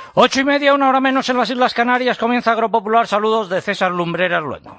8:30, una hora menos en las Islas Canarias, comienza Agropopular. Saludos de César Lumbreras Luengo.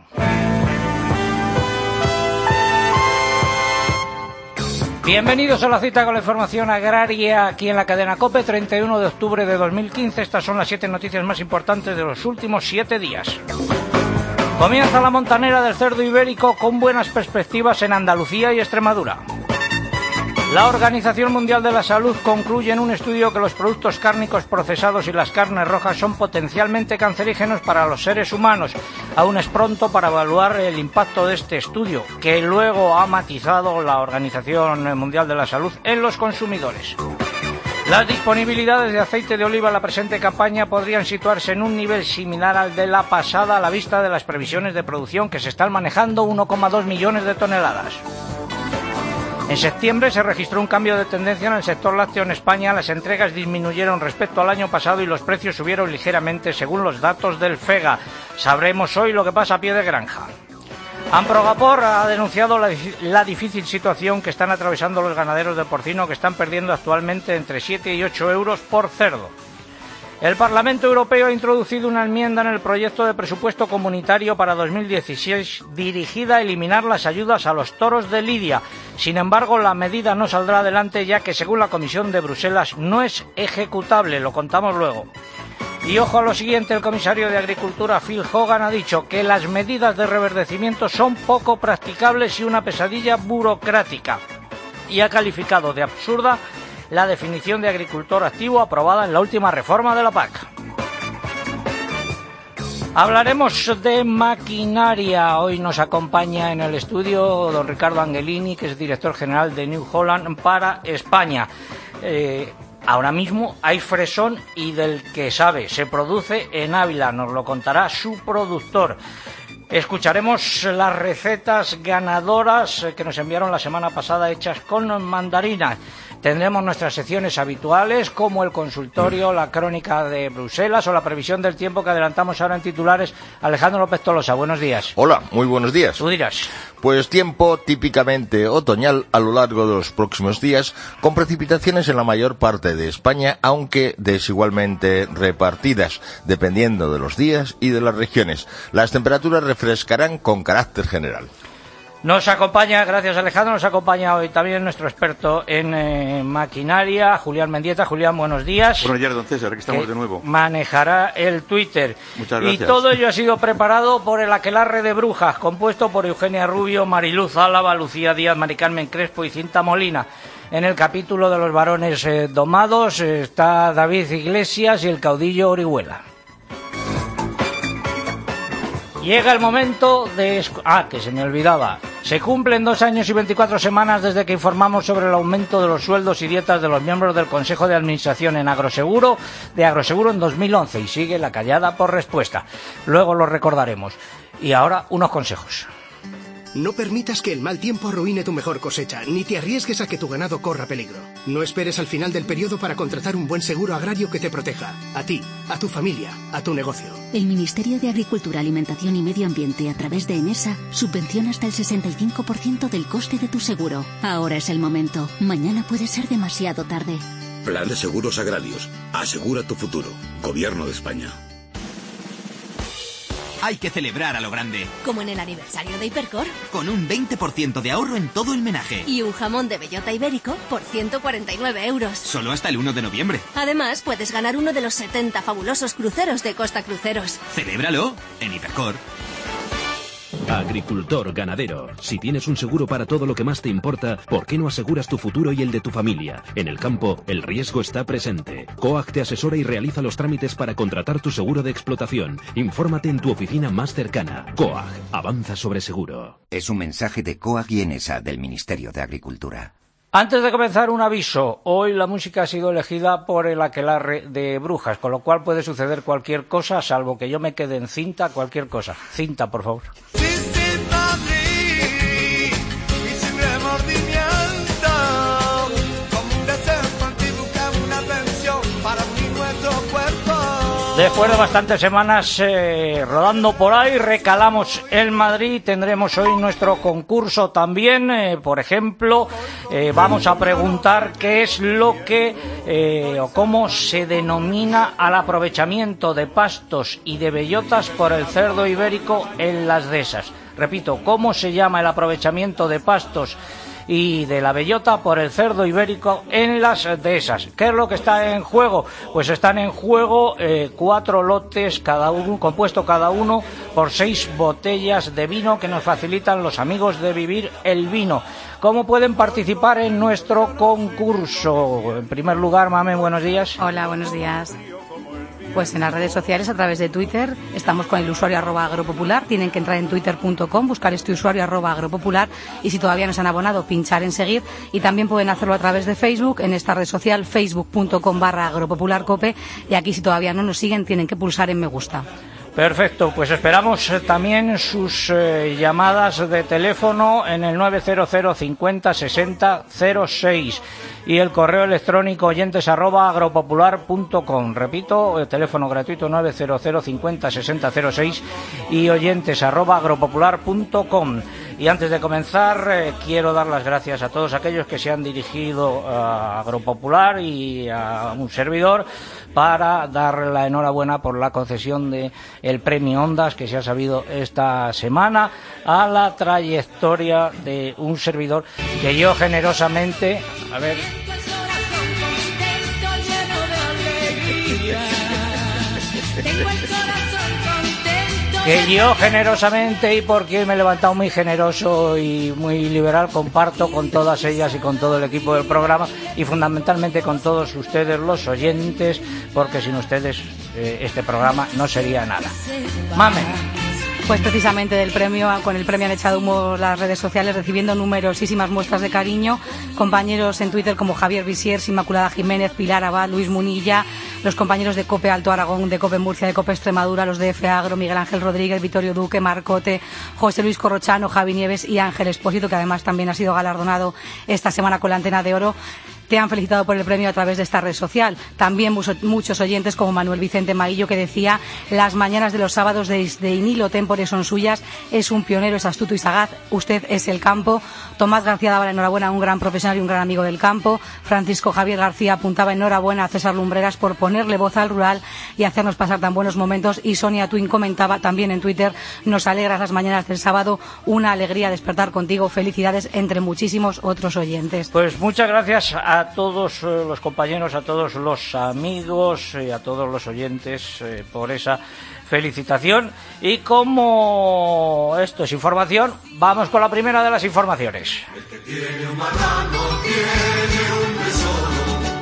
Bienvenidos a la cita con la información agraria aquí en la cadena COPE, 31 de octubre de 2015. Estas son las 7 noticias más importantes de los últimos 7 días. Comienza la montanera del cerdo ibérico con buenas perspectivas en Andalucía y Extremadura. La Organización Mundial de la Salud concluye en un estudio que los productos cárnicos procesados y las carnes rojas son potencialmente cancerígenos para los seres humanos. Aún es pronto para evaluar el impacto de este estudio, que luego ha matizado la Organización Mundial de la Salud en los consumidores. Las disponibilidades de aceite de oliva en la presente campaña podrían situarse en un nivel similar al de la pasada a la vista de las previsiones de producción, que se están manejando 1,2 millones de toneladas. En septiembre se registró un cambio de tendencia en el sector lácteo en España. Las entregas disminuyeron respecto al año pasado y los precios subieron ligeramente según los datos del FEGA. Sabremos hoy lo que pasa a pie de granja. Amprogapor ha denunciado la difícil situación que están atravesando los ganaderos de porcino, que están perdiendo actualmente entre 7 y 8 euros por cerdo. El Parlamento Europeo ha introducido una enmienda en el proyecto de presupuesto comunitario para 2016 dirigida a eliminar las ayudas a los toros de lidia. Sin embargo, la medida no saldrá adelante, ya que según la Comisión de Bruselas no es ejecutable. Lo contamos luego. Y ojo a lo siguiente, el comisario de Agricultura Phil Hogan ha dicho que las medidas de reverdecimiento son poco practicables y una pesadilla burocrática, y ha calificado de absurda la definición de agricultor activo aprobada en la última reforma de la PAC. Hablaremos de maquinaria. Hoy nos acompaña en el estudio don Ricardo Angelini, que es director general de New Holland para España. Ahora mismo hay fresón y del que sabe, se produce en Ávila, nos lo contará su productor. Escucharemos las recetas ganadoras que nos enviaron la semana pasada hechas con mandarinas. Tendremos nuestras secciones habituales como el consultorio, la crónica de Bruselas o la previsión del tiempo que adelantamos ahora en titulares. Alejandro López Tolosa, buenos días. Hola, muy buenos días. Tú dirás. Pues tiempo típicamente otoñal a lo largo de los próximos días, con precipitaciones en la mayor parte de España, aunque desigualmente repartidas, dependiendo de los días y de las regiones. Las temperaturas refrescarán con carácter general. Nos acompaña, gracias Alejandro, nos acompaña hoy también nuestro experto en maquinaria, Julián Mendieta. Julián, buenos días. Buenos días, don César, aquí estamos de nuevo. Manejará el Twitter. Muchas gracias. Y todo ello ha sido preparado por el Aquelarre de Brujas, compuesto por Eugenia Rubio, Mariluz Álava, Lucía Díaz, Mari Carmen Crespo y Cinta Molina. En el capítulo de los varones domados está David Iglesias y el caudillo Orihuela. Llega el momento de... que se me olvidaba. Se cumplen 2 años y 24 semanas desde que informamos sobre el aumento de los sueldos y dietas de los miembros del Consejo de Administración en Agroseguro en 2011, y sigue la callada por respuesta. Luego lo recordaremos. Y ahora unos consejos. No permitas que el mal tiempo arruine tu mejor cosecha, ni te arriesgues a que tu ganado corra peligro. No esperes al final del periodo para contratar un buen seguro agrario que te proteja. A ti, a tu familia, a tu negocio. El Ministerio de Agricultura, Alimentación y Medio Ambiente, a través de ENESA, subvenciona hasta el 65% del coste de tu seguro. Ahora es el momento. Mañana puede ser demasiado tarde. Plan de Seguros Agrarios. Asegura tu futuro. Gobierno de España. Hay que celebrar a lo grande. Como en el aniversario de Hipercor. Con un 20% de ahorro en todo el menaje. Y un jamón de bellota ibérico por 149 euros. Solo hasta el 1 de noviembre. Además, puedes ganar uno de los 70 fabulosos cruceros de Costa Cruceros. Celébralo en Hipercor. Agricultor, ganadero. Si tienes un seguro para todo lo que más te importa, ¿por qué no aseguras tu futuro y el de tu familia? En el campo, el riesgo está presente. COAG te asesora y realiza los trámites para contratar tu seguro de explotación. Infórmate en tu oficina más cercana. COAG, avanza sobre seguro. Es un mensaje de COAG y ENESA del Ministerio de Agricultura. Antes de comenzar, un aviso. Hoy la música ha sido elegida por el Aquelarre de Brujas, con lo cual puede suceder cualquier cosa, salvo que yo me quede en cinta, cualquier cosa. Cinta, por favor. Después de bastantes semanas rodando por ahí, recalamos en Madrid. Tendremos hoy nuestro concurso también. Por ejemplo, vamos a preguntar qué es lo que o cómo se denomina al aprovechamiento de pastos y de bellotas por el cerdo ibérico en las dehesas. Repito, ¿cómo se llama el aprovechamiento de pastos y de la bellota por el cerdo ibérico en las dehesas? ¿Qué es lo que está en juego? Pues están en juego 4 lotes, cada uno compuesto cada uno por 6 botellas de vino que nos facilitan los amigos de Vivir el Vino. ¿Cómo pueden participar en nuestro concurso? En primer lugar, Mamen, buenos días. Hola, buenos días. Pues en las redes sociales, a través de Twitter, estamos con el usuario @agropopular. Tienen que entrar en twitter.com, buscar este usuario @agropopular, y si todavía no se han abonado, pinchar en seguir. Y también pueden hacerlo a través de Facebook, en esta red social, facebook.com/agropopularcope. Y aquí, si todavía no nos siguen, tienen que pulsar en me gusta. Perfecto, pues esperamos también sus llamadas de teléfono en el 900 50 60 06 y el correo electrónico oyentes@agropopular.com. Repito, el teléfono gratuito 900 50 60 06 y oyentes@agropopular.com. Y antes de comenzar, quiero dar las gracias a todos aquellos que se han dirigido a Agropopular y a un servidor para dar la enhorabuena por la concesión de el premio Ondas que se ha sabido esta semana a la trayectoria de un servidor que yo generosamente, y porque me he levantado muy generoso y muy liberal, comparto con todas ellas y con todo el equipo del programa y fundamentalmente con todos ustedes los oyentes, porque sin ustedes este programa no sería nada. Mamen. Pues precisamente del premio, con el premio han echado humo las redes sociales, recibiendo numerosísimas muestras de cariño. Compañeros en Twitter como Javier Visiers, Inmaculada Jiménez, Pilar Abad, Luis Munilla, los compañeros de COPE Alto Aragón, de COPE Murcia, de COPE Extremadura, los de F Agro, Miguel Ángel Rodríguez, Vittorio Duque, Marcote, José Luis Corrochano, Javi Nieves y Ángel Espósito, que además también ha sido galardonado esta semana con la Antena de Oro. Te han felicitado por el premio a través de esta red social. También muchos oyentes como Manuel Vicente Maillo, que decía: las mañanas de los sábados de Inilo Tempore son suyas, es un pionero, es astuto y sagaz, usted es el campo. Tomás García daba la enhorabuena a un gran profesional y un gran amigo del campo. Francisco Javier García apuntaba enhorabuena a César Lumbreras por ponerle voz al rural y hacernos pasar tan buenos momentos. Y Sonia Twin comentaba también en Twitter: nos alegras las mañanas del sábado, una alegría despertar contigo, felicidades, entre muchísimos otros oyentes. Pues muchas gracias a todos los compañeros, a todos los amigos y a todos los oyentes por esa felicitación. Y como esto es información, vamos con la primera de las informaciones. El que tiene un marrano tiene un tesoro.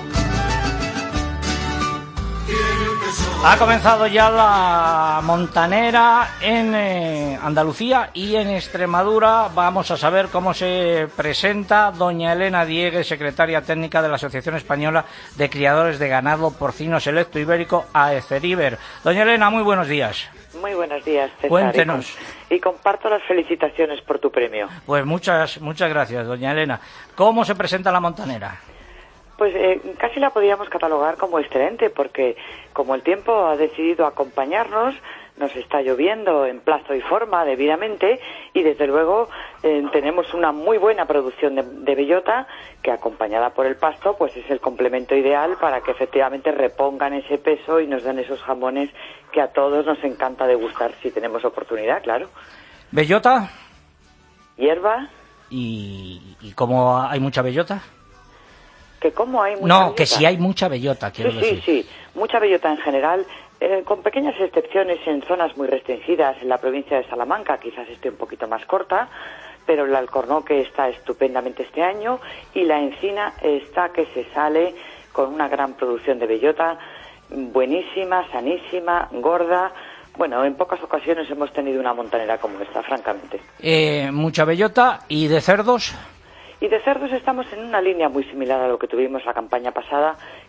Ha comenzado ya la montanera en Andalucía y en Extremadura. Vamos a saber cómo se presenta doña Elena Diegues, secretaria técnica de la Asociación Española de Criadores de Ganado Porcino Selecto Ibérico, AECERIBER. Doña Elena, muy buenos días. Muy buenos días, César. Cuéntenos. Y comparto las felicitaciones por tu premio. Pues muchas gracias, doña Elena. ¿Cómo se presenta la montanera? Pues casi la podríamos catalogar como excelente, porque como el tiempo ha decidido acompañarnos, nos está lloviendo en plazo y forma debidamente, y desde luego tenemos una muy buena producción de bellota que, acompañada por el pasto, pues es el complemento ideal para que efectivamente repongan ese peso y nos den esos jamones que a todos nos encanta degustar si tenemos oportunidad, claro. ¿Bellota? ¿Hierba? ¿Y cómo hay mucha bellota? ¿Que cómo hay mucha bellota? Que si hay mucha bellota, quiero decir. Sí, mucha bellota en general, con pequeñas excepciones en zonas muy restringidas. En la provincia de Salamanca quizás esté un poquito más corta, pero el alcornoque está estupendamente este año y la encina está que se sale con una gran producción de bellota, buenísima, sanísima, gorda. Bueno, en pocas ocasiones hemos tenido una montanera como esta, francamente. Mucha bellota. ¿Y de cerdos? Y de cerdos estamos en una línea muy similar a lo que tuvimos la campaña pasada,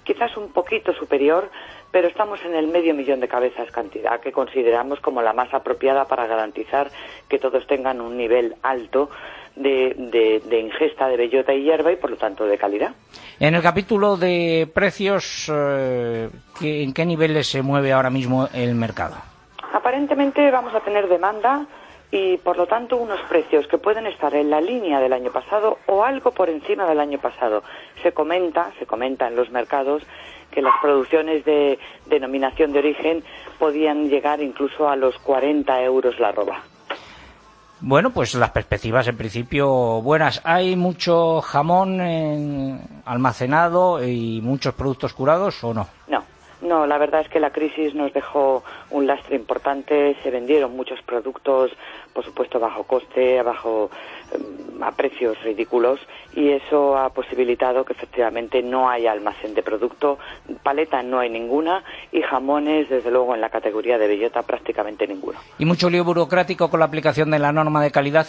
quizás un poquito superior, pero estamos en el 500.000 de cabezas, cantidad que consideramos como la más apropiada para garantizar que todos tengan un nivel alto de ingesta de bellota y hierba y por lo tanto de calidad. En el capítulo de precios, ¿en qué niveles se mueve ahora mismo el mercado? Aparentemente vamos a tener demanda y por lo tanto unos precios que pueden estar en la línea del año pasado o algo por encima del año pasado. Se comenta en los mercados que las producciones de denominación de origen podían llegar incluso a los 40 euros la arroba. Bueno, pues las perspectivas en principio buenas. ¿Hay mucho jamón almacenado y muchos productos curados o no? No, la verdad es que la crisis nos dejó un lastre importante, se vendieron muchos productos, por supuesto bajo coste, a precios ridículos, y eso ha posibilitado que efectivamente no haya almacén de producto, paleta no hay ninguna, y jamones, desde luego en la categoría de bellota, prácticamente ninguno. ¿Y mucho lío burocrático con la aplicación de la norma de calidad?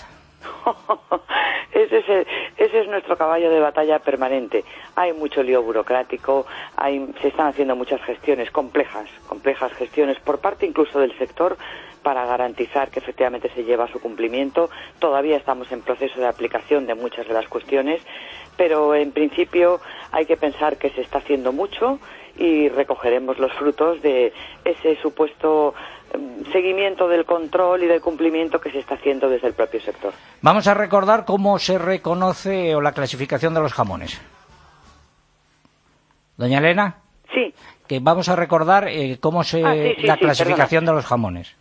Ese es nuestro caballo de batalla permanente. Hay mucho lío burocrático, se están haciendo muchas gestiones complejas gestiones por parte incluso del sector para garantizar que efectivamente se lleva a su cumplimiento. Todavía estamos en proceso de aplicación de muchas de las cuestiones, pero en principio hay que pensar que se está haciendo mucho y recogeremos los frutos de ese supuesto seguimiento del control y del cumplimiento que se está haciendo desde el propio sector. Vamos a recordar cómo se reconoce o la clasificación de los jamones. Doña Elena. Sí. Que vamos a recordar la clasificación de los jamones.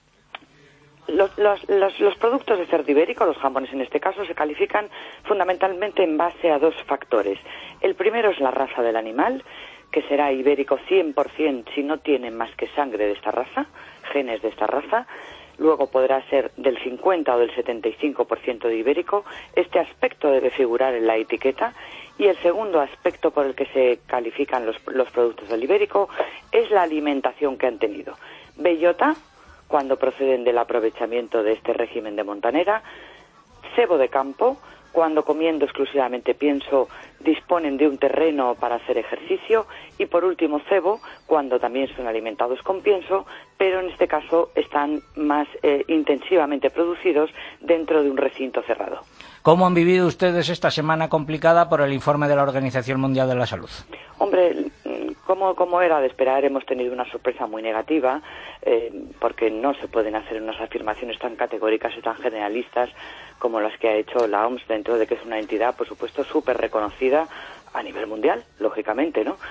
Los productos de cerdo ibérico, los jamones en este caso, se califican fundamentalmente en base a dos factores. El primero es la raza del animal, que será ibérico 100% si no tiene más que sangre de esta raza, genes de esta raza. Luego podrá ser del 50 o del 75% de ibérico. Este aspecto debe figurar en la etiqueta. Y el segundo aspecto por el que se califican los productos del ibérico es la alimentación que han tenido. Bellota, cuando proceden del aprovechamiento de este régimen de montanera. Cebo de campo, cuando comiendo exclusivamente pienso disponen de un terreno para hacer ejercicio, y por último cebo, cuando también son alimentados con pienso, pero en este caso están más intensivamente producidos dentro de un recinto cerrado. ¿Cómo han vivido ustedes esta semana complicada por el informe de la Organización Mundial de la Salud? Hombre, como era de esperar, hemos tenido una sorpresa muy negativa, porque no se pueden hacer unas afirmaciones tan categóricas y tan generalistas como las que ha hecho la OMS, dentro de que es una entidad, por supuesto, súper reconocida a nivel mundial, lógicamente, ¿no?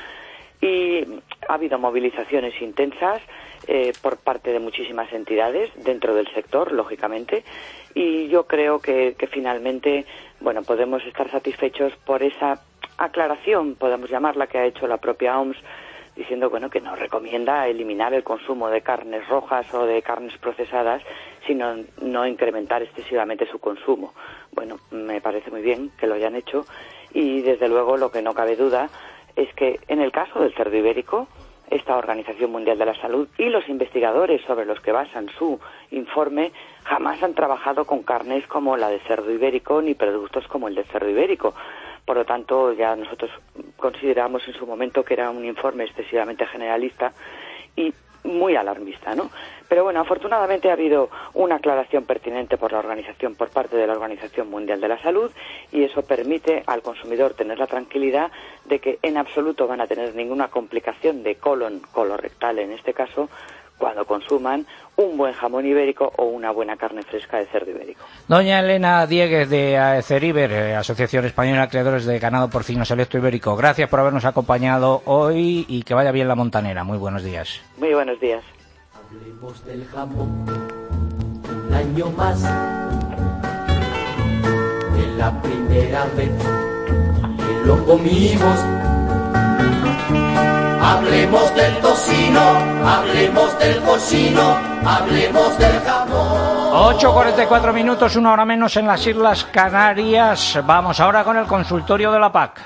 Y ha habido movilizaciones intensas por parte de muchísimas entidades dentro del sector, lógicamente, y yo creo que finalmente, bueno, podemos estar satisfechos por esa aclaración, podemos llamarla, que ha hecho la propia OMS, diciendo, bueno, que no recomienda eliminar el consumo de carnes rojas o de carnes procesadas, sino no incrementar excesivamente su consumo. Bueno, me parece muy bien que lo hayan hecho, y desde luego lo que no cabe duda es que en el caso del cerdo ibérico, esta Organización Mundial de la Salud y los investigadores sobre los que basan su informe jamás han trabajado con carnes como la de cerdo ibérico ni productos como el de cerdo ibérico. Por lo tanto, ya nosotros consideramos en su momento que era un informe excesivamente generalista y muy alarmista, ¿no? Pero bueno, afortunadamente ha habido una aclaración pertinente por parte de la Organización Mundial de la Salud, y eso permite al consumidor tener la tranquilidad de que en absoluto van a tener ninguna complicación de colon colorectal en este caso, cuando consuman un buen jamón ibérico o una buena carne fresca de cerdo ibérico. Doña Elena Dieguez de AECERIBER, Asociación Española de Creadores de Ganado Porcino Selecto Ibérico, gracias por habernos acompañado hoy y que vaya bien la montanera. Muy buenos días. Muy buenos días. Hablemos del jamón un año más, de la primera vez que lo comimos. Hablemos del tocino, hablemos del porcino, hablemos del jamón. 8:44 minutos, una hora menos en las Islas Canarias. Vamos ahora con el consultorio de la PAC.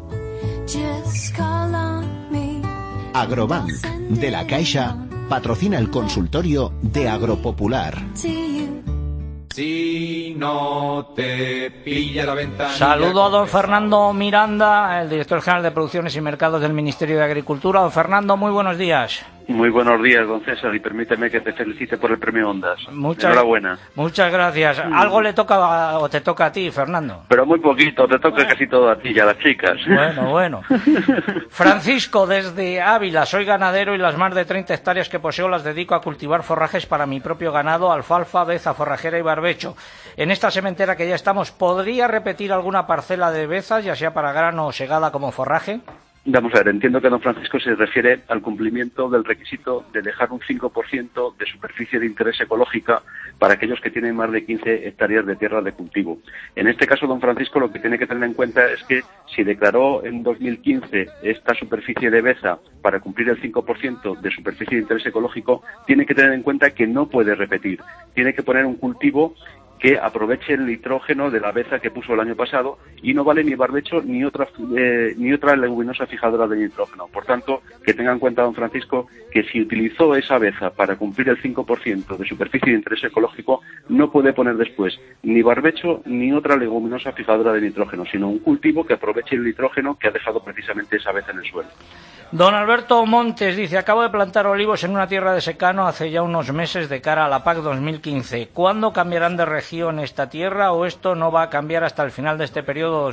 Agrobank, de La Caixa, patrocina el consultorio de Agropopular. Si no te pilla la ventanilla... Saludo a don Fernando Miranda, el director general de Producciones y Mercados del Ministerio de Agricultura. Don Fernando, muy buenos días. Muy buenos días, don César, y permíteme que te felicite por el premio Ondas. Enhorabuena. Muchas gracias. Algo le toca o te toca a ti, Fernando. Pero muy poquito, te toca casi todo a ti y a las chicas. Bueno. Francisco, desde Ávila, soy ganadero y las más de 30 hectáreas que poseo las dedico a cultivar forrajes para mi propio ganado, alfalfa, beza, forrajera y barbecho. En esta sementera que ya estamos, ¿podría repetir alguna parcela de bezas, ya sea para grano o segada como forraje? Vamos a ver, entiendo que don Francisco se refiere al cumplimiento del requisito de dejar un 5% de superficie de interés ecológica para aquellos que tienen más de 15 hectáreas de tierra de cultivo. En este caso, don Francisco, lo que tiene que tener en cuenta es que si declaró en 2015 esta superficie de beza para cumplir el 5% de superficie de interés ecológico, tiene que tener en cuenta que no puede repetir. Tiene que poner un cultivo que aproveche el nitrógeno de la beza que puso el año pasado, y no vale ni barbecho ni otra leguminosa fijadora de nitrógeno. Por tanto, que tenga en cuenta don Francisco que si utilizó esa beza para cumplir el 5% de superficie de interés ecológico, no puede poner después ni barbecho ni otra leguminosa fijadora de nitrógeno, sino un cultivo que aproveche el nitrógeno que ha dejado precisamente esa beza en el suelo. Don Alberto Montes dice: acabo de plantar olivos en una tierra de secano hace ya unos meses de cara a la PAC 2015. ¿Cuándo cambiarán de región esta tierra o esto no va a cambiar hasta el final de este periodo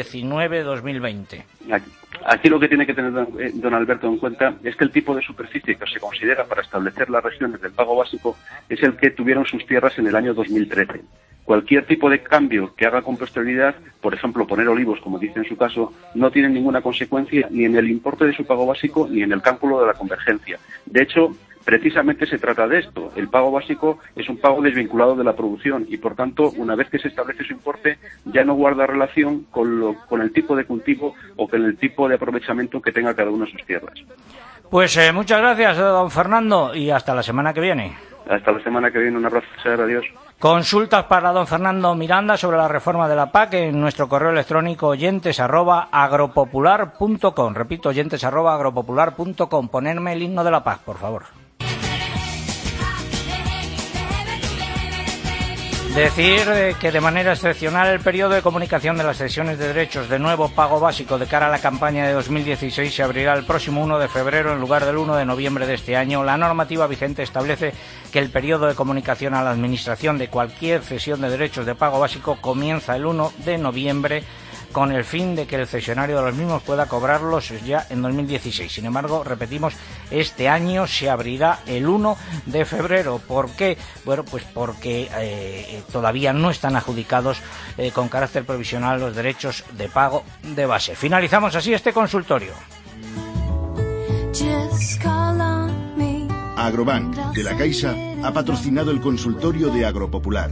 2019-2020? Aquí lo que tiene que tener don Alberto en cuenta es que el tipo de superficie que se considera para establecer las regiones del pago básico es el que tuvieron sus tierras en el año 2013. Cualquier tipo de cambio que haga con posterioridad, por ejemplo, poner olivos, como dice en su caso, no tiene ninguna consecuencia ni en el importe de su pago básico ni en el cálculo de la convergencia. De hecho, precisamente se trata de esto. El pago básico es un pago desvinculado de la producción y, por tanto, una vez que se establece su importe, ya no guarda relación con el tipo de cultivo o con el tipo de aprovechamiento que tenga cada una de sus tierras. Pues muchas gracias, don Fernando, y hasta la semana que viene. Hasta la semana que viene. Un abrazo, adiós. Consultas para don Fernando Miranda sobre la reforma de la PAC en nuestro correo electrónico oyentes@agropopular.com. Repito, oyentes@agropopular.com. Ponerme el himno de la PAC, por favor. Decir que de manera excepcional el periodo de comunicación de las cesiones de derechos de nuevo pago básico de cara a la campaña de 2016 se abrirá el próximo 1 de febrero en lugar del 1 de noviembre de este año. La normativa vigente establece que el periodo de comunicación a la Administración de cualquier cesión de derechos de pago básico comienza el 1 de noviembre con el fin de que el cesionario de los mismos pueda cobrarlos ya en 2016. Sin embargo, repetimos, este año se abrirá el 1 de febrero. ¿Por qué? Bueno, pues porque todavía no están adjudicados con carácter provisional los derechos de pago de base. Finalizamos así este consultorio. Agrobank, de la Caixa, ha patrocinado el consultorio de Agropopular.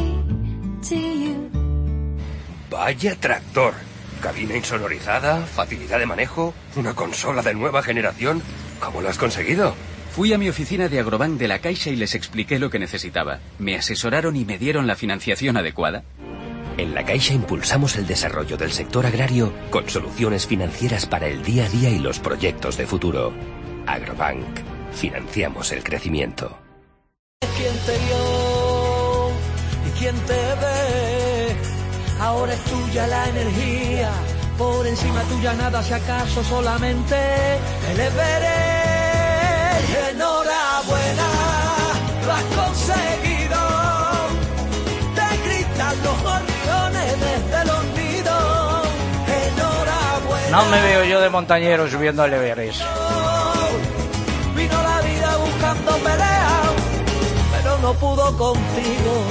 Vaya tractor. Cabina insonorizada, facilidad de manejo, una consola de nueva generación. ¿Cómo lo has conseguido? Fui a mi oficina de Agrobank de la Caixa y les expliqué lo que necesitaba. Me asesoraron y me dieron la financiación adecuada. En la Caixa impulsamos el desarrollo del sector agrario con soluciones financieras para el día a día y los proyectos de futuro. Agrobank. Financiamos el crecimiento. ¿Quién te vio y quién te ve? Ahora es tuya la energía, por encima tuya nada, si acaso solamente el Everest. Enhorabuena, lo has conseguido. Te gritan los gorriones desde los nidos. Enhorabuena. No me veo yo de montañero subiendo al Everest. Vino la vida buscando pelea, pero no pudo contigo.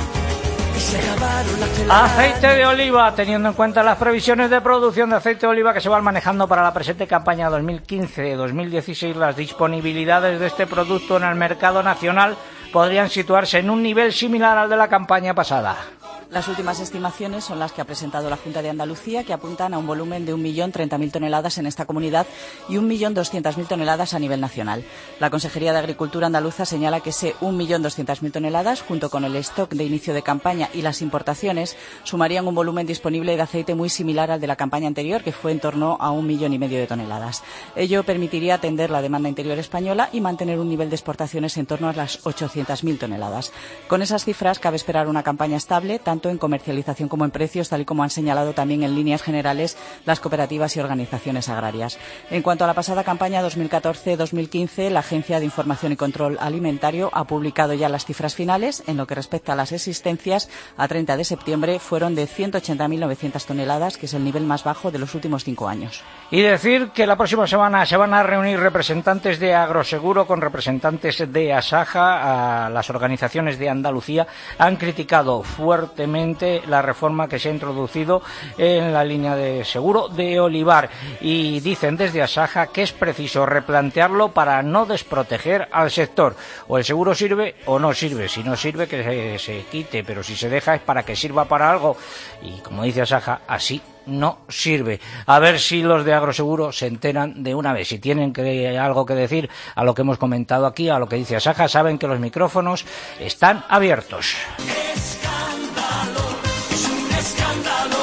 Aceite de oliva, teniendo en cuenta las previsiones de producción de aceite de oliva que se van manejando para la presente campaña 2015-2016, las disponibilidades de este producto en el mercado nacional podrían situarse en un nivel similar al de la campaña pasada. Las últimas estimaciones son las que ha presentado la Junta de Andalucía, que apuntan a un volumen de 1.030.000 toneladas en esta comunidad y 1.200.000 toneladas a nivel nacional. La Consejería de Agricultura andaluza señala que ese 1.200.000 toneladas, junto con el stock de inicio de campaña y las importaciones, sumarían un volumen disponible de aceite muy similar al de la campaña anterior, que fue en torno a 1,5 millones de toneladas. Ello permitiría atender la demanda interior española y mantener un nivel de exportaciones en torno a las 800.000 toneladas. Con esas cifras cabe esperar una campaña estable, tanto en comercialización como en precios, tal y como han señalado también en líneas generales las cooperativas y organizaciones agrarias. En cuanto a la pasada campaña 2014-2015, la Agencia de Información y Control Alimentario ha publicado ya las cifras finales. En lo que respecta a las existencias, a 30 de septiembre fueron de 180.900 toneladas, que es el nivel más bajo de los últimos 5 años. Y decir que la próxima semana se van a reunir representantes de Agroseguro con representantes de Asaja. A las organizaciones de Andalucía han criticado fuertemente la reforma que se ha introducido en la línea de seguro de olivar y dicen desde Asaja que es preciso replantearlo para no desproteger al sector. O el seguro sirve o no sirve. Si no sirve, que se quite, pero si se deja es para que sirva para algo. Y como dice Asaja, así no sirve. A ver si los de Agroseguro se enteran de una vez. Si tienen algo que decir a lo que hemos comentado aquí, a lo que dice Asaja, saben que los micrófonos están abiertos. Escándalo, es un escándalo.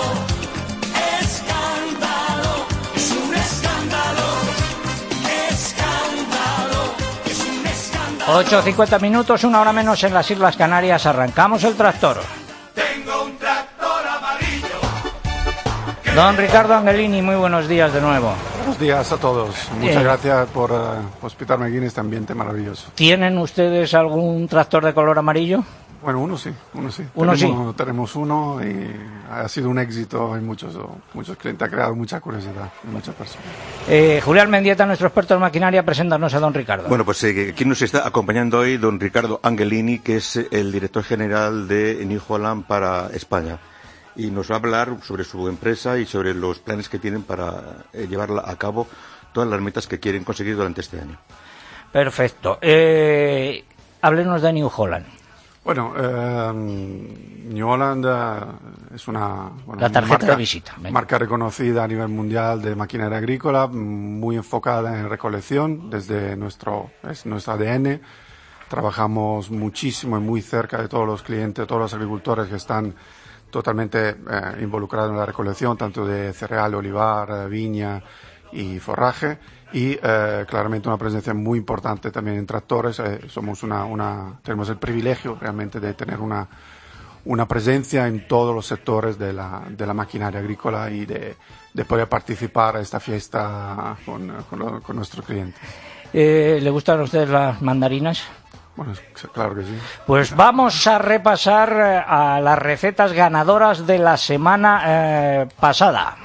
Escándalo, es un escándalo. Escándalo, es un escándalo. 8:50 minutos, 1 hora menos en las Islas Canarias. Arrancamos el tractor. Tengo un tractor amarillo. Don Ricardo Angelini, muy buenos días de nuevo. Buenos días a todos. Muchas gracias por hospitarme aquí en este ambiente maravilloso. ¿Tienen ustedes algún tractor de color amarillo? Bueno, uno sí. Tenemos uno y ha sido un éxito. Hay muchos clientes, ha creado mucha curiosidad en muchas personas. Julián Mendieta, nuestro experto en maquinaria, preséntanos a don Ricardo. Bueno, pues aquí nos está acompañando hoy don Ricardo Angelini, que es el director general de New Holland para España. Y nos va a hablar sobre su empresa y sobre los planes que tienen para llevar a cabo todas las metas que quieren conseguir durante este año. Perfecto. Háblenos de New Holland. Bueno, New Holland es una la tarjeta de visita. Marca reconocida a nivel mundial de maquinaria agrícola, muy enfocada en recolección, es nuestro ADN. Trabajamos muchísimo y muy cerca de todos los clientes, todos los agricultores que están totalmente involucrados en la recolección, tanto de cereal, olivar, viña y forraje. Y claramente una presencia muy importante también en tractores. Tenemos el privilegio realmente de tener una presencia en todos los sectores de la maquinaria agrícola y de poder participar a esta fiesta con nuestros clientes. ¿Le gustan a ustedes las mandarinas? Bueno, claro que sí. Pues vamos a repasar a las recetas ganadoras de la semana pasada.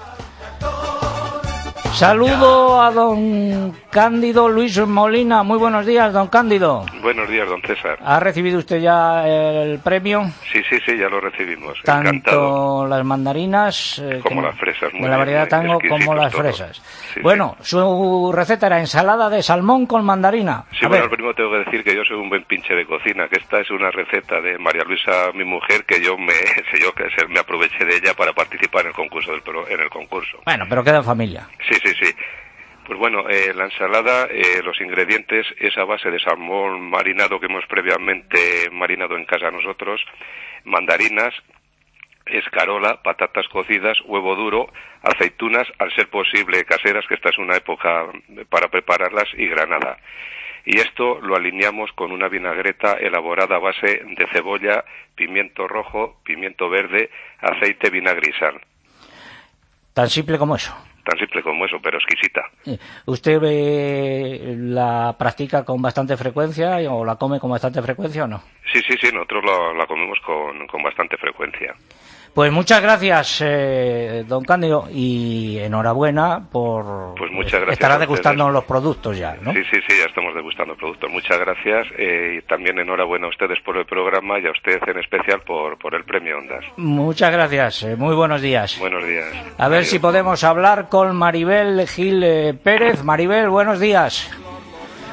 Saludo a don Cándido Luis Molina. Muy buenos días, don Cándido. Buenos días, don César. ¿Ha recibido usted ya el premio? Sí, ya lo recibimos. Tanto Encantado. Las mandarinas como las fresas. De la variedad tango como las fresas. Sí, bueno, su receta era ensalada de salmón con mandarina. Sí, bueno, primero tengo que decir que yo soy un buen pinche de cocina, que esta es una receta de María Luisa, mi mujer, que yo me aproveché de ella para participar en el concurso. Bueno, pero queda en familia. Sí. Pues bueno, la ensalada, los ingredientes es a base de salmón marinado que hemos previamente marinado en casa nosotros, mandarinas, escarola, patatas cocidas, huevo duro, aceitunas, al ser posible caseras, que esta es una época para prepararlas, y granada. Y esto lo alineamos con una vinagreta elaborada a base de cebolla, pimiento rojo, pimiento verde, aceite, vinagre y sal. Tan simple como eso. Tan simple como eso, pero exquisita. ¿Usted la practica con bastante frecuencia o la come con bastante frecuencia o no? Sí, nosotros la comemos con bastante frecuencia. Pues muchas gracias, don Cándido, y enhorabuena por... Pues muchas gracias. Estará degustando los productos ya, ¿no? Sí, ya estamos degustando productos. Muchas gracias, y también enhorabuena a ustedes por el programa y a usted en especial por el premio Ondas. Muchas gracias, muy buenos días. Buenos días. A ver si podemos hablar con Maribel Gil Pérez. Maribel, buenos días.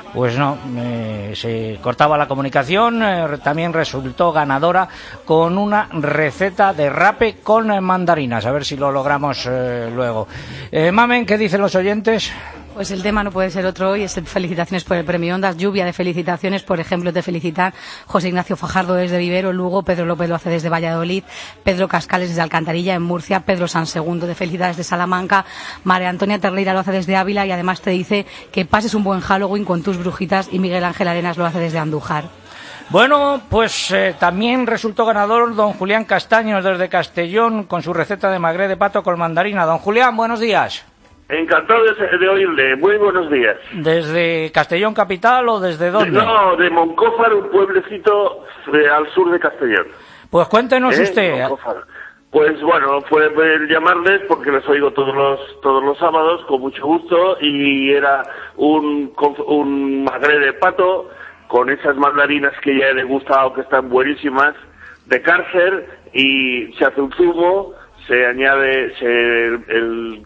Pues no, se cortaba la comunicación. También resultó ganadora con una receta de rape con mandarinas. A ver si lo logramos luego. Mamen, ¿qué dicen los oyentes? Pues el tema no puede ser otro hoy, es felicitaciones por el premio Ondas, lluvia de felicitaciones. Por ejemplo, te felicitan José Ignacio Fajardo desde Vivero, Lugo, Pedro López lo hace desde Valladolid, Pedro Cascales desde Alcantarilla, en Murcia, Pedro Sansegundo de felicidades de Salamanca, María Antonia Terleira lo hace desde Ávila y además te dice que pases un buen Halloween con tus brujitas, y Miguel Ángel Arenas lo hace desde Andújar. Bueno, pues también resultó ganador don Julián Castaños desde Castellón con su receta de magret de pato con mandarina. Don Julián, buenos días. Encantado de oírle. Muy buenos días. ¿Desde Castellón capital o desde dónde? No, de Moncófar, un pueblecito al sur de Castellón. Pues cuéntenos usted. Moncófar. Pues bueno, fue llamarles porque les oigo todos los sábados con mucho gusto, y era un magret de pato con esas mandarinas que ya he degustado, que están buenísimas, de cárcel, y se hace un zumo. Se añade el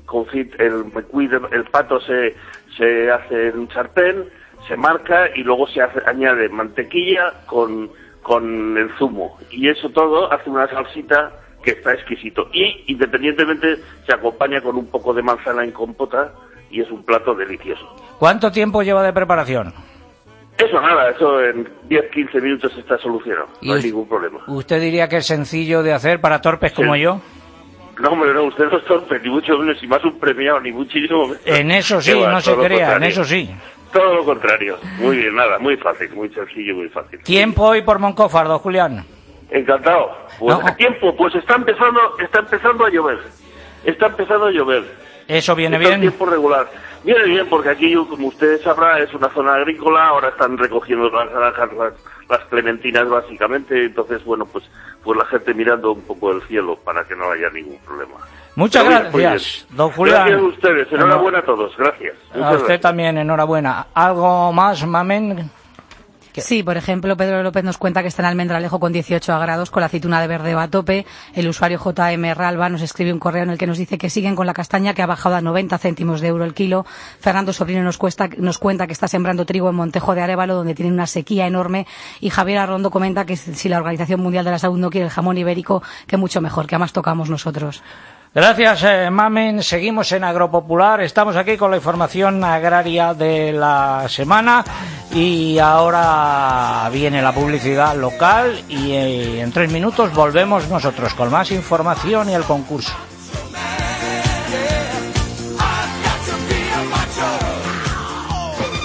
pato se hace en un sartén, se marca y luego añade mantequilla con el zumo. Y eso todo hace una salsita que está exquisito. Y independientemente se acompaña con un poco de manzana en compota y es un plato delicioso. ¿Cuánto tiempo lleva de preparación? Eso nada, eso en 10-15 minutos está solucionado. No hay ningún problema. ¿Usted diría que es sencillo de hacer para torpes como yo? No, hombre, no, usted no es torpe, ni mucho menos, y más un premiado, ni muchísimo menos. En eso sí, no se crea, en eso sí. Todo lo contrario. Muy bien, nada, muy fácil, muy sencillo, muy fácil. ¿Tiempo hoy por Moncófar, don Julián? Encantado. Pues no. Tiempo, pues está empezando a llover. Está empezando a llover. ¿Eso viene bien? Tiempo regular. Viene bien, porque aquí, como ustedes sabrán, es una zona agrícola, ahora están recogiendo las naranjas, las clementinas básicamente, entonces, bueno, pues la gente mirando un poco el cielo para que no haya ningún problema. Muchas gracias, don Julián. Gracias a ustedes, enhorabuena a todos, gracias. A usted también, enhorabuena. ¿Algo más, Mamen? Sí, por ejemplo, Pedro López nos cuenta que está en Almendralejo con 18 grados, con la aceituna de verdeo a tope. El usuario JM Ralba nos escribe un correo en el que nos dice que siguen con la castaña, que ha bajado a 90 céntimos de euro el kilo. Fernando Sobrino nos cuenta que está sembrando trigo en Montejo de Arévalo, donde tienen una sequía enorme. Y Javier Arrondo comenta que si la Organización Mundial de la Salud no quiere el jamón ibérico, que mucho mejor, que además tocamos nosotros. Gracias, Mamen. Seguimos en Agropopular. Estamos aquí con la información agraria de la semana y ahora viene la publicidad local y en 3 minutos volvemos nosotros con más información y el concurso.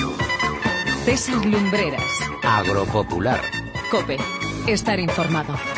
César Lumbreras. Agropopular. COPE. Estar informado.